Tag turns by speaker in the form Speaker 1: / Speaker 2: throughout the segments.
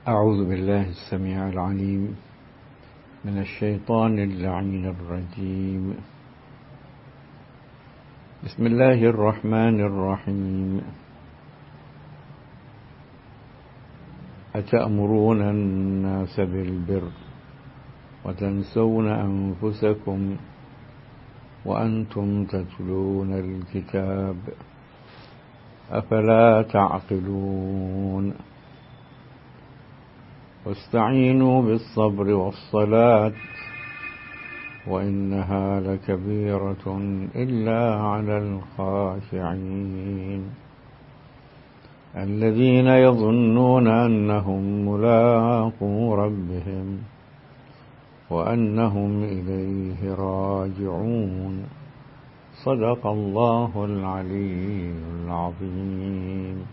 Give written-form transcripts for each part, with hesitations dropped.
Speaker 1: أعوذ بالله السميع العليم من الشيطان اللعين الرجيم. بسم الله الرحمن الرحيم. أتأمرون الناس بالبر وتنسون أنفسكم وأنتم تتلون الكتاب أفلا تعقلون. واستعينوا بالصبر والصلاة وإنها لكبيرة إلا على الخاشعين الذين يظنون أنهم ملاقو ربهم وأنهم إليه راجعون. صدق الله العلي العظيم.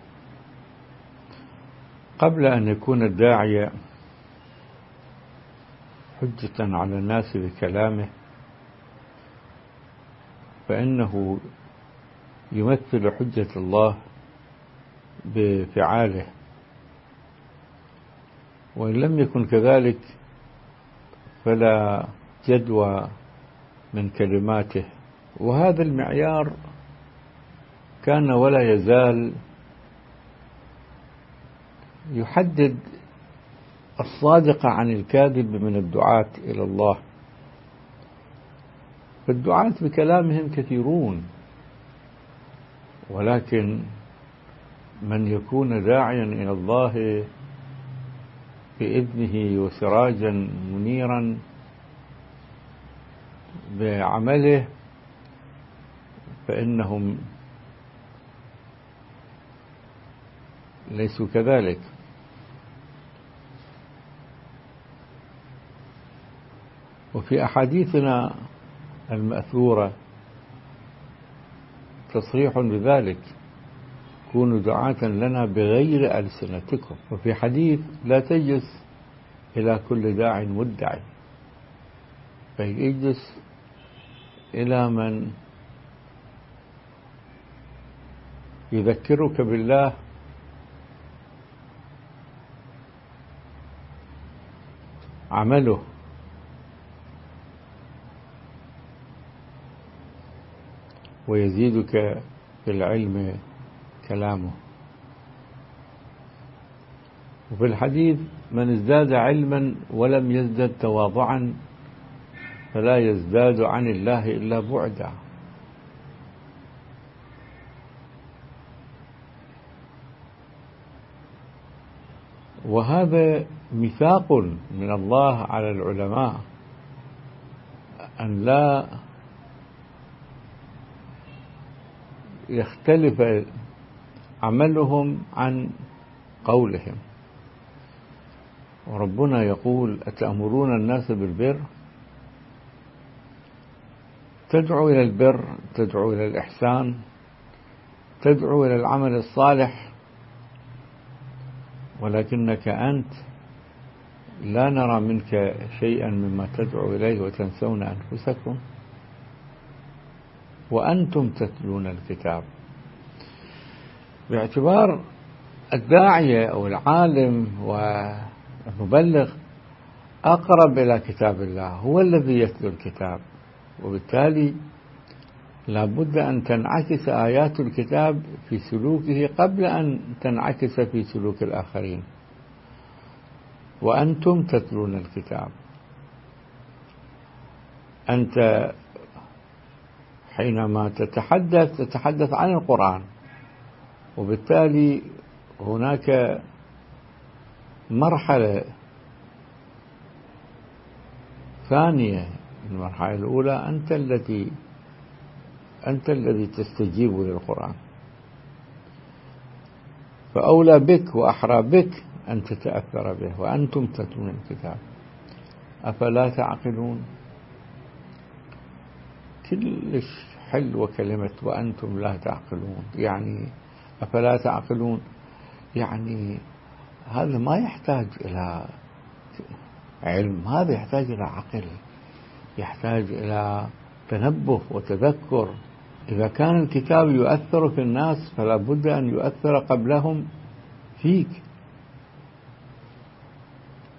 Speaker 1: قبل أن يكون الداعية حجة على الناس بكلامه، فإنه يمثل حجة الله بفعاله، وإن لم يكن كذلك فلا جدوى من كلماته. وهذا المعيار كان ولا يزال يحدد الصادق عن الكاذب من الدعاة إلى الله. فالدعاة بكلامهم كثيرون، ولكن من يكون داعيا إلى الله بإذنه وسراجا منيرا بعمله فإنهم ليسوا كذلك. وفي أحاديثنا المأثورة تصريح بذلك: كونوا دعاة لنا بغير ألسنتكم. وفي حديث: لا تجلس إلى كل داع مدعي، بل اجلس إلى من يذكرك بالله عمله ويزيدك في العلم كلامه. وفي الحديث: من ازداد علما ولم يزدد تواضعا فلا يزداد عن الله إلا بعدا. وهذا ميثاق من الله على العلماء أن لا يختلف عملهم عن قولهم. وربنا يقول: أتأمرون الناس بالبر. تدعو إلى البر، تدعو إلى الإحسان، تدعو إلى العمل الصالح، ولكنك أنت لا نرى منك شيئا مما تدعو إليه، وتنسون أنفسكم وأنتم تتلون الكتاب. باعتبار الداعية أو العالم والمبلغ أقرب إلى كتاب الله، هو الذي يتلو الكتاب، وبالتالي لا بد أن تنعكس آيات الكتاب في سلوكه قبل أن تنعكس في سلوك الآخرين. وأنتم تتلون الكتاب. أنت حينما تتحدث عن القرآن، وبالتالي هناك مرحلة ثانية. المرحلة الأولى أنت الذي تستجيب للقرآن، فأولى بك وأحرى بك أن تتأثر به. وأنتم تتلون الكتاب أفلا تعقلون. كلش حلوة كلمة وأنتم لا تعقلون. يعني أفلا تعقلون، يعني هذا ما يحتاج إلى علم، هذا يحتاج إلى عقل، يحتاج إلى تنبه وتذكر. إذا كان الكتاب يؤثر في الناس فلا بد أن يؤثر قبلهم فيك.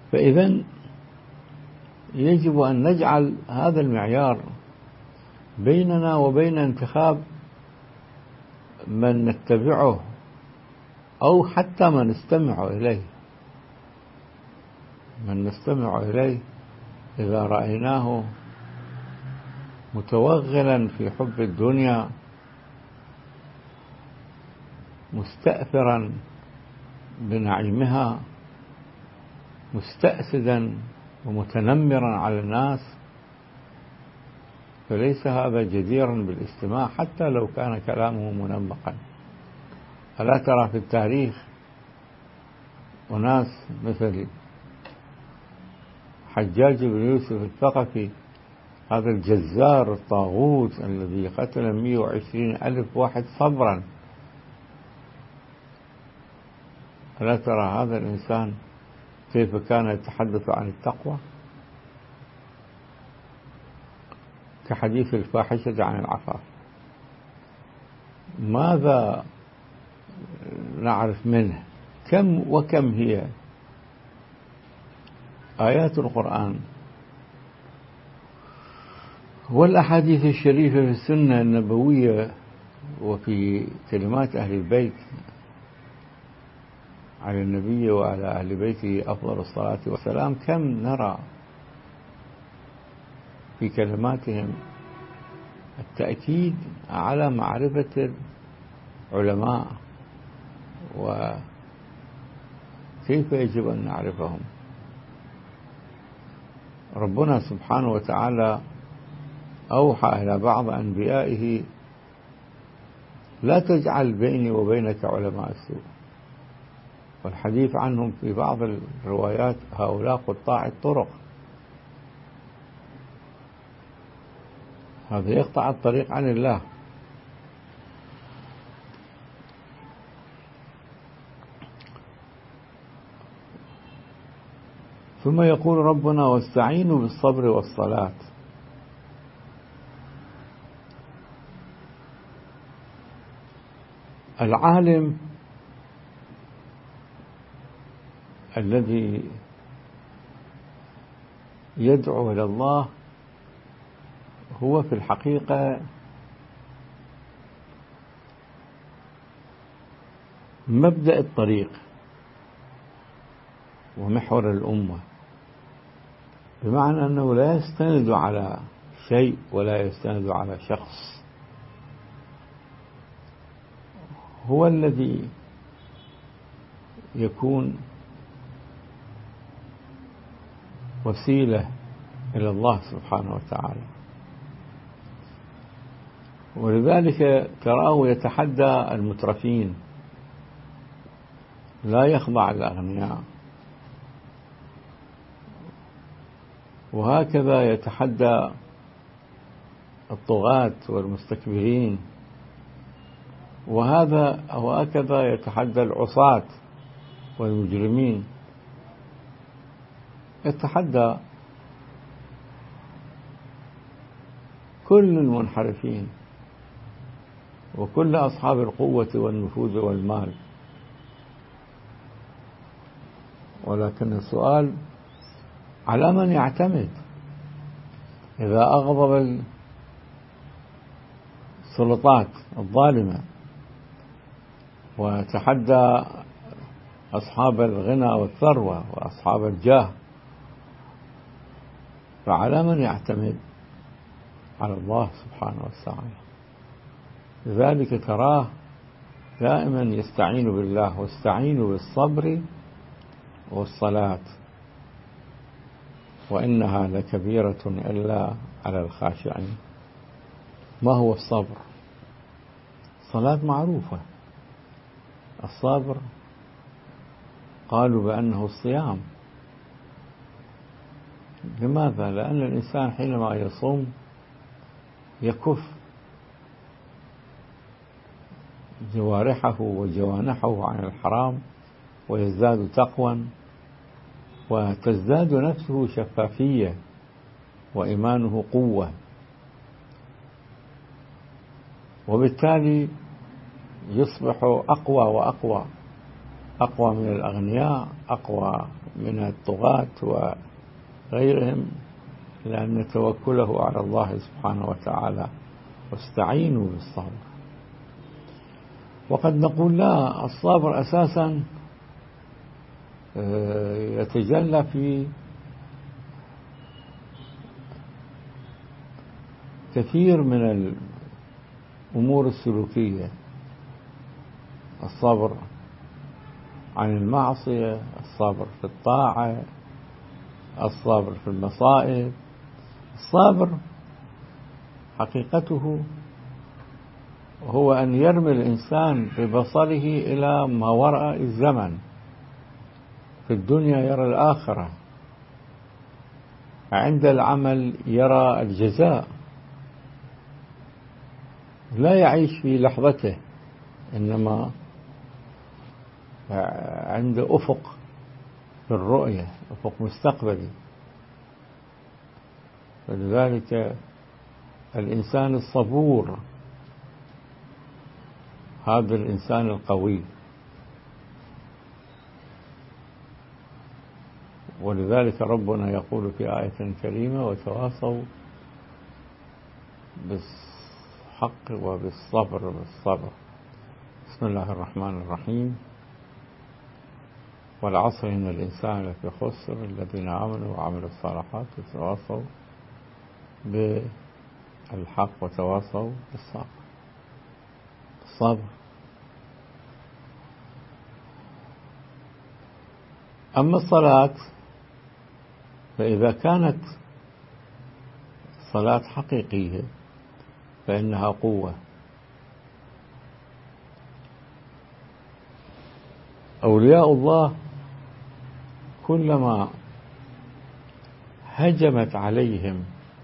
Speaker 1: فإذن يجب أن نجعل هذا المعيار بيننا وبين انتخاب من نتبعه أو حتى من نستمع إليه. من نستمع إليه إذا رأيناه متوغلا في حب الدنيا، مستأثرا بنعيمها، مستأسدا ومتنمرا على الناس، فليس هذا جديرا بالاستماع حتى لو كان كلامه منمقا. ألا ترى في التاريخ أناس مثل حجاج بن يوسف الثقفي، هذا الجزار الطاغوت الذي قتل 120,000 واحد صبرا، ألا ترى هذا الإنسان كيف كان يتحدث عن التقوى؟ كحديث الفاحشة عن العفاف. ماذا نعرف منه؟ كم وكم هي آيات القرآن والأحاديث الشريفة في السنة النبوية وفي كلمات أهل البيت على النبي وعلى أهل بيته أفضل الصلاة والسلام، كم نرى في كلماتهم التأكيد على معرفة العلماء وكيف يجب أن نعرفهم. ربنا سبحانه وتعالى أوحى إلى بعض أنبيائه: لا تجعل بيني وبينك علماء السوء، والحديث عنهم في بعض الروايات هؤلاء قطاع الطرق. هذا يقطع الطريق عن الله. ثم يقول ربنا: واستعينوا بالصبر والصلاة. العالم الذي يدعو إلى الله هو في الحقيقة مبدأ الطريق ومحور الأمة، بمعنى أنه لا يستند على شيء ولا يستند على شخص، هو الذي يكون وسيلة إلى الله سبحانه وتعالى. ولذلك تراه يتحدى المترفين، لا يخضع الأغنياء، وهكذا يتحدى الطغاة والمستكبرين، وهكذا يتحدى العصاة والمجرمين، يتحدى كل المنحرفين وكل أصحاب القوة والنفوذ والمال. ولكن السؤال على من يعتمد؟ إذا أغضب السلطات الظالمة وتحدى أصحاب الغنى والثروة وأصحاب الجاه، فعلى من يعتمد؟ على الله سبحانه وتعالى. لذلك تراه دائما يستعين بالله: واستعينوا بالصبر والصلاة وإنها لكبيرة إلا على الخاشعين. ما هو الصبر؟ الصلاة معروفة. الصبر قالوا بأنه الصيام. لماذا؟ لأن الإنسان حينما يصوم يكف جوارحه وجوانحه عن الحرام ويزداد تقوى، وتزداد نفسه شفافية وإيمانه قوة، وبالتالي يصبح أقوى وأقوى أقوى من الأغنياء، أقوى من الطغاة وغيرهم، لأن توكله على الله سبحانه وتعالى. واستعينوا بالصبر. وقد نقول لا، الصبر أساسا يتجلى في كثير من الأمور السلوكية: الصبر عن المعصية، الصبر في الطاعة، الصبر في المصائب. الصبر حقيقته هو أن يرمي الإنسان ببصره إلى ما وراء الزمن، في الدنيا يرى الآخرة، عند العمل يرى الجزاء، لا يعيش في لحظته، إنما عنده أفق في الرؤية، أفق مستقبلي. فلذلك الإنسان الصبور هذا الإنسان القوي. ولذلك ربنا يقول في آية كريمة: وتواصوا بالحق وبالصبر. بسم الله الرحمن الرحيم. والعصر إن الإنسان لفي خسر الذين آمنوا وعملوا الصالحات وتواصوا بالحق وتواصوا بالصبر. الصبر. أما الصلاة فإذا كانت صلاة حقيقية فإنها قوة. أولياء الله كلما هجمت عليهم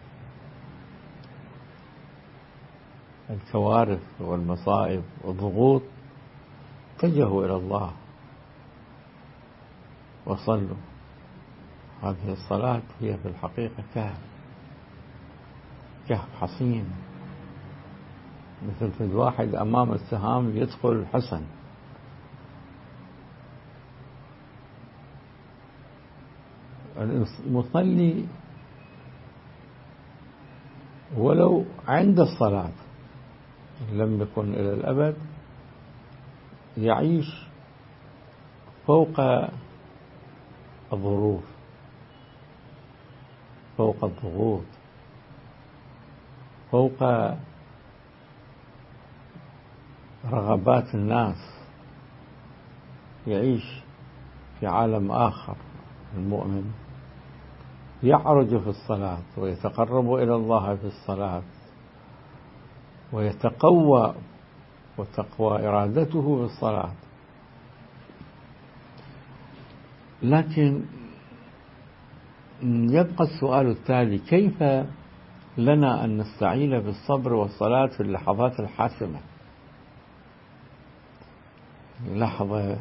Speaker 1: الكوارث والمصائب والضغوط اتجهوا إلى الله وصلوا. هذه الصلاة هي في الحقيقة كهف حصين، مثل في الواحد أمام السهام يدخل حصن. المصلي ولو عند الصلاة لم يكن إلى الأبد يعيش فوق الظروف، فوق الضغوط، فوق رغبات الناس، يعيش في عالم آخر. المؤمن يعرج في الصلاة ويتقرب إلى الله في الصلاة ويتقوى وتقوى إرادته في الصلاة. لكن يبقى السؤال التالي: كيف لنا أن نستعين بالصبر والصلاة في اللحظات الحاسمة؟ لحظة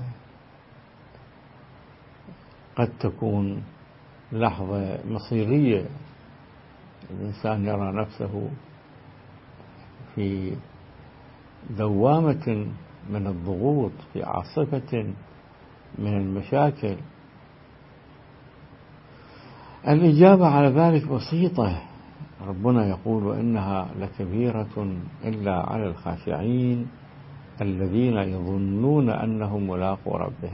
Speaker 1: قد تكون لحظة مصيرية، الإنسان يرى نفسه في دوامة من الضغوط، في عاصفة من المشاكل. الإجابة على ذلك بسيطة. ربنا يقول: وإنها لكبيرة إلا على الخاشعين الذين يظنون أنهم ملاقو ربهم.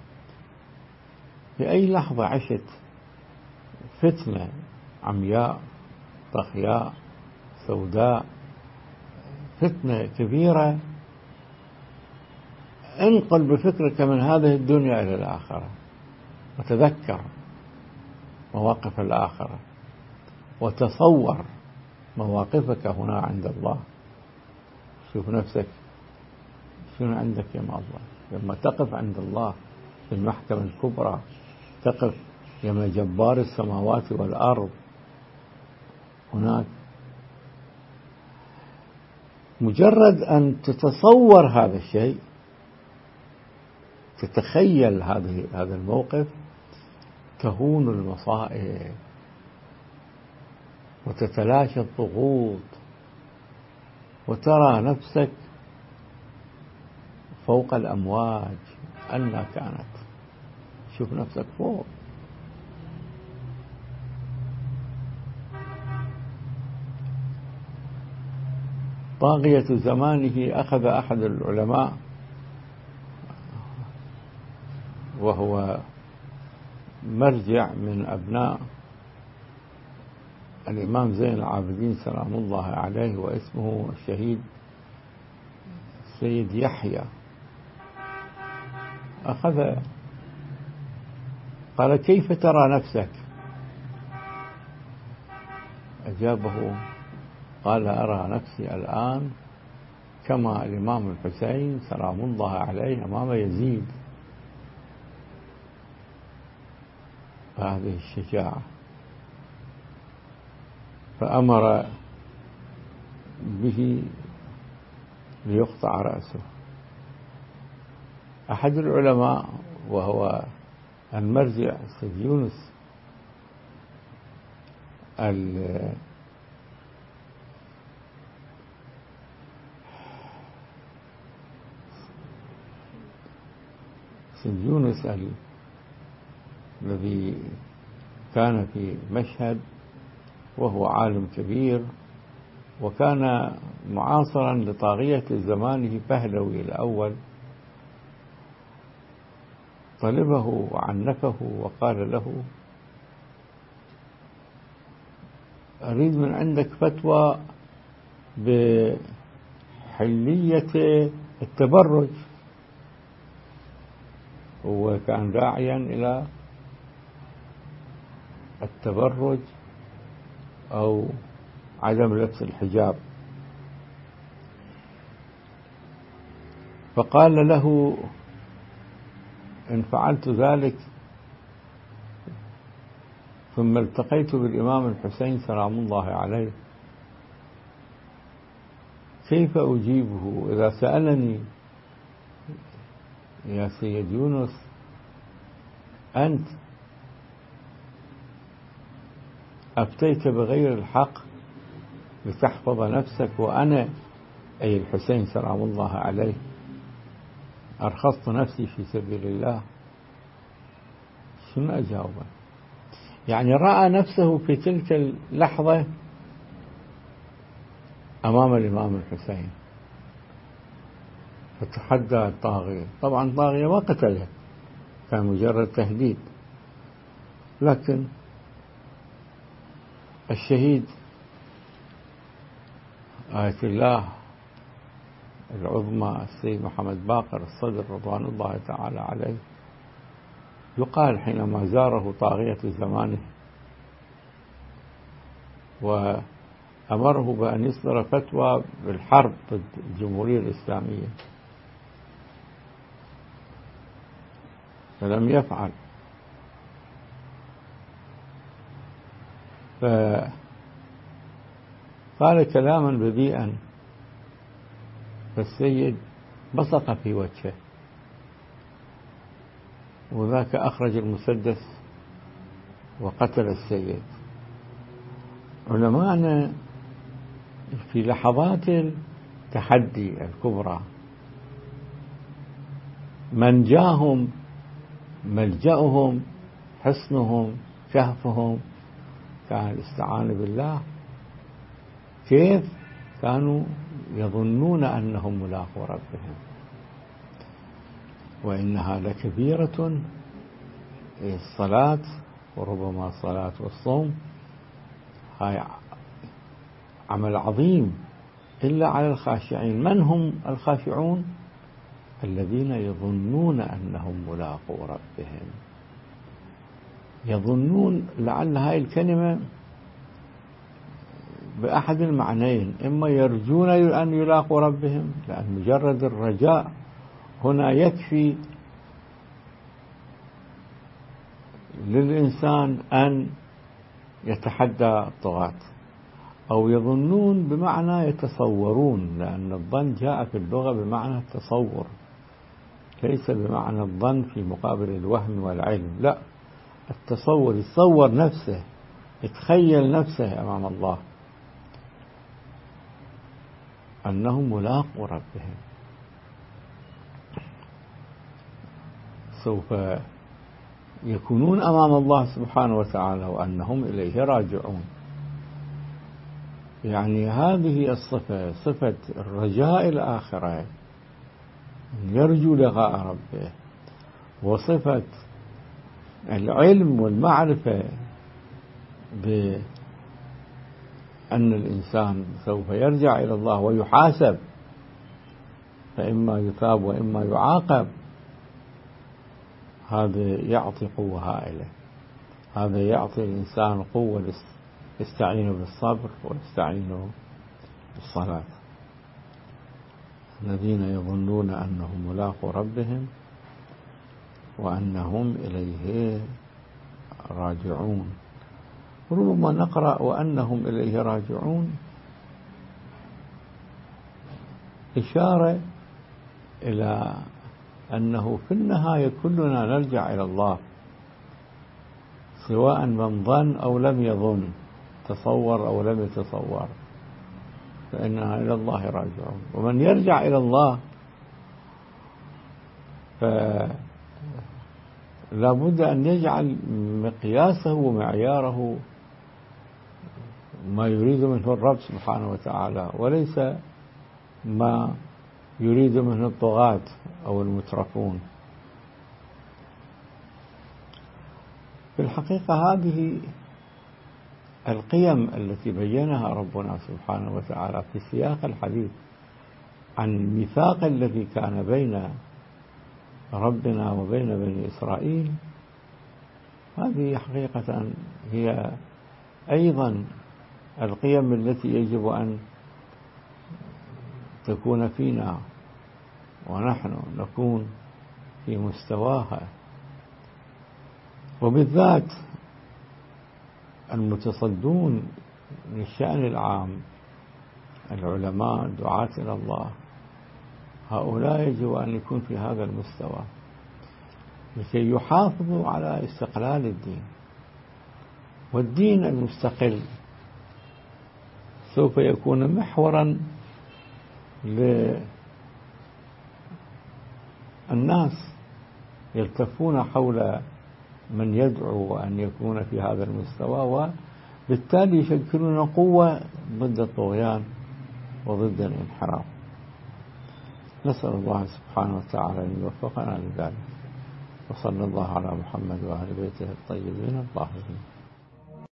Speaker 1: في أي لحظة عشت فتنة عمياء طخياء سوداء، فتنة كبيرة، انقل بفكرك من هذه الدنيا إلى الآخرة، وتذكر مواقف الآخرة، وتصور مواقفك هنا عند الله. شوف نفسك شنو عندك يا الله لما تقف عند الله في المحكمة الكبرى، تقف يما جبار السماوات والأرض. هناك مجرد أن تتصور هذا الشيء، تتخيل هذا الموقف، تهون المصائب وتتلاشى الضغوط، وترى نفسك فوق الأمواج أن كانت. شوف نفسك فوق. طاغية زمانه أخذ أحد العلماء وهو مرجع من أبناء الإمام زين العابدين سلام الله عليه، واسمه الشهيد سيد يحيى. أخذ قال: كيف ترى نفسك؟ أجابه قال: أرى نفسي الآن كما الإمام الحسين سلام الله عليه أمام يزيد. هذه الشجاعة. فأمر به ليقطع رأسه. أحد العلماء وهو المرجع سيد يونس سيد يونس الذي كان في مشهد، وهو عالم كبير، وكان معاصرا لطاغية زمانه بهلوي الأول، طلبه وعنفه وقال له: أريد من عندك فتوى بحلية التبرج. هو كان داعيا إلى التبرج أو عدم لبس الحجاب. فقال له: إن فعلت ذلك ثم التقيت بالإمام الحسين سلام الله عليه كيف أجيبه إذا سألني يا سيد يونس أنت أفتيت بغير الحق لتحفظ نفسك، وأنا أي الحسين سلام الله عليه أرخصت نفسي في سبيل الله؟ شنو أجاوبه؟ يعني رأى نفسه في تلك اللحظة أمام الإمام الحسين، فتحدى الطاغية. طبعا الطاغية ما قتله، كان مجرد تهديد، لكن الشهيد آية الله العظمى السيد محمد باقر الصدر رضوان الله تعالى عليه، يقال حينما زاره طاغية زمانه وأمره بأن يصدر فتوى بالحرب ضد الجمهورية الإسلامية فلم يفعل، فقال كلاما بذيئا، فالسيد بصق في وجهه، وذاك أخرج المسدس وقتل السيد. علماءنا في لحظات التحدي الكبرى منجاهم ملجأهم حصنهم كهفهم كان الاستعانة بالله. كيف كانوا يظنون أنهم ملاقو ربهم، وإنها لكبيرة، الصلاة وربما الصلاة والصوم هاي عمل عظيم إلا على الخاشعين. من هم الخاشعون؟ الذين يظنون أنهم ملاقو ربهم. يظنون، لعل هاي الكلمة بأحد المعنيين، إما يرجون أن يلاقوا ربهم، لأن مجرد الرجاء هنا يكفي للإنسان أن يتحدى الطغاة، أو يظنون بمعنى يتصورون، لأن الظن جاء في اللغة بمعنى التصور، ليس بمعنى الظن في مقابل الوهم والعلم، لا، التصور، يتصور نفسه، يتخيل نفسه أمام الله أنهم ملاقوا ربهم. سوف يكونون أمام الله سبحانه وتعالى وأنهم إليه راجعون. يعني هذه الصفة، صفة الرجاء الآخرة، يرجو لقاء ربه، وصفة العلم والمعرفة بأن الإنسان سوف يرجع إلى الله ويحاسب، فإما يثاب وإما يعاقب. هذا يعطي قوة هائلة، هذا يعطي الإنسان قوة يستعين بالصبر ويستعين بالصلاة. الذين يظنون أنهم ملاقو ربهم وأنهم إليه راجعون. ربما نقرأ وأنهم إليه راجعون إشارة إلى أنه في النهاية كلنا نرجع إلى الله، سواء من ظن أو لم يظن، تصور أو لم يتصور، فإننا إلى الله راجعون. ومن يرجع إلى الله فلا بد أن يجعل مقياسه ومعياره ما يريد منه الرب سبحانه وتعالى، وليس ما يريد منه الطغاة أو المترفون. في الحقيقة هذه القيم التي بينها ربنا سبحانه وتعالى في سياق الحديث عن الميثاق الذي كان بين ربنا وبين بني إسرائيل، هذه حقيقة هي أيضا القيم التي يجب أن تكون فينا ونحن نكون في مستواها، وبالذات المتصدون للشأن العام، العلماء الدعاة إلى الله، هؤلاء يجب أن يكون في هذا المستوى لكي يحافظوا على استقلال الدين. والدين المستقل سوف يكون محورا للناس يلتفون حول من يدعو أن يكون في هذا المستوى، وبالتالي يشكلون قوة ضد الطغيان وضد الانحراف. نسأل الله سبحانه وتعالى أن يوفقنا لذلك، وصلى الله على محمد وآل بيته الطيبين الطاهرين.